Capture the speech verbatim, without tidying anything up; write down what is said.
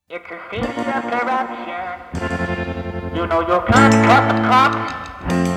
It's a city of corruption. You know you can't cut the cops.